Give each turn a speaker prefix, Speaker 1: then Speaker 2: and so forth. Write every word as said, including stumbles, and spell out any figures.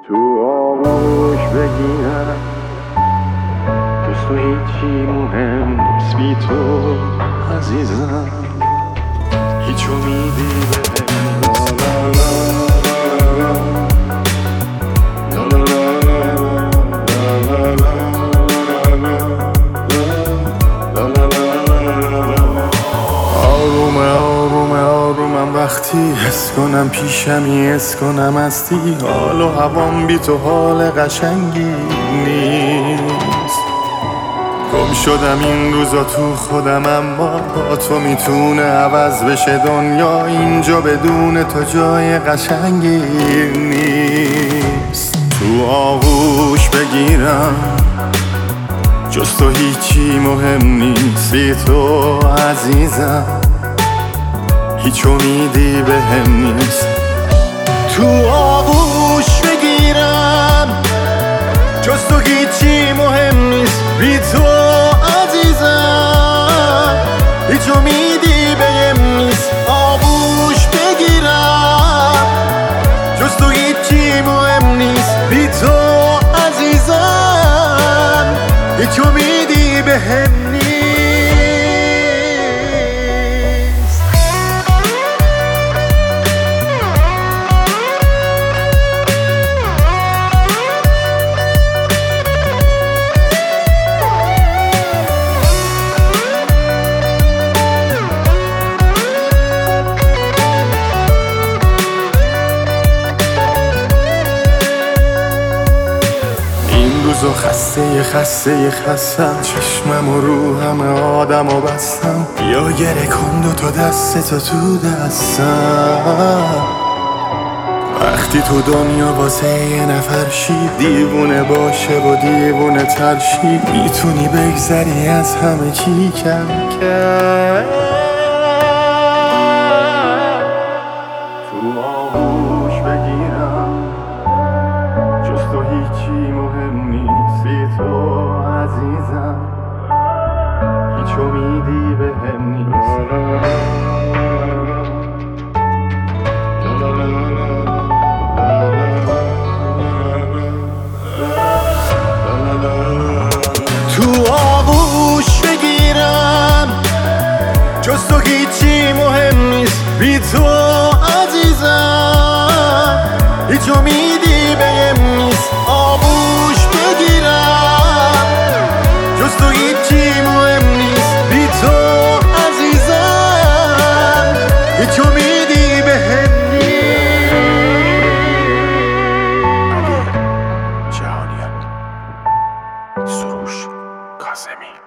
Speaker 1: تو آغوش بگیرم جز تو هیچی مهم نیست بی تو عزیزم، هیچ امیدی بهم نیست. آرومه آرومه آرومم وقتی حس کنم پیشمی، حس کنم هستی، حال و هوام بی تو حال قشنگی نیست. گم شدم این روزا تو خودم، اما با تو میتونه عوض بشه دنیا، اینجا بدون تو جای قشنگی نیست. تو آغوش بگیرم جز تو هیچی مهم نیست بی تو عزیزم، هیچ امیدی بهم نیست. تو آغوش بگیرم جز تو هیچی مهم نیست بی تو عزیزم، هیچ امیدی بهم نیست. آغوش بگیرم جز تو هیچی مهم نیست بی تو عزیزم، هیچ امیدی بهم نیست. روزو خسته خسته خستم، چشمم و رو همه آدم و بستم، بیا گره کن دو تا دستتو تو دستم. وقتی تو دنیا واسه یه نفر شی، دیوونه باشه و دیوونه ترشی، میتونی بگذری از همه چی کم کم. تو آغوش بگیرم جز تو هیچی مهم نیست بی تو عزیزم، هیچ امیدی بهم نیست. تو آغوش بگیرم جز تو هیچی مهم نیست بی تو عزیزم، هیچ امیدی بهم نیست. آغوش بگیرم جز تو هیچی مهم نیست بی تو عزیزم، هیچ امیدی بهم نیست. علی جهانیان، سروش کاظمی.